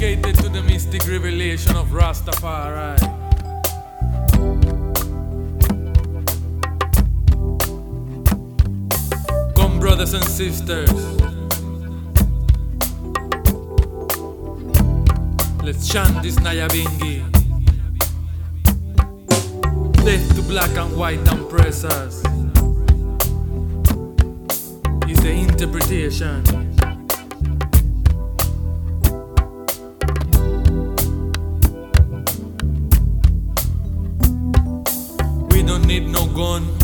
dedicated to the mystic revelation of Rastafari. Come, brothers and sisters, let's chant this Nyabinghi. Death to black and white oppressors is the interpretation. We don't need no gun,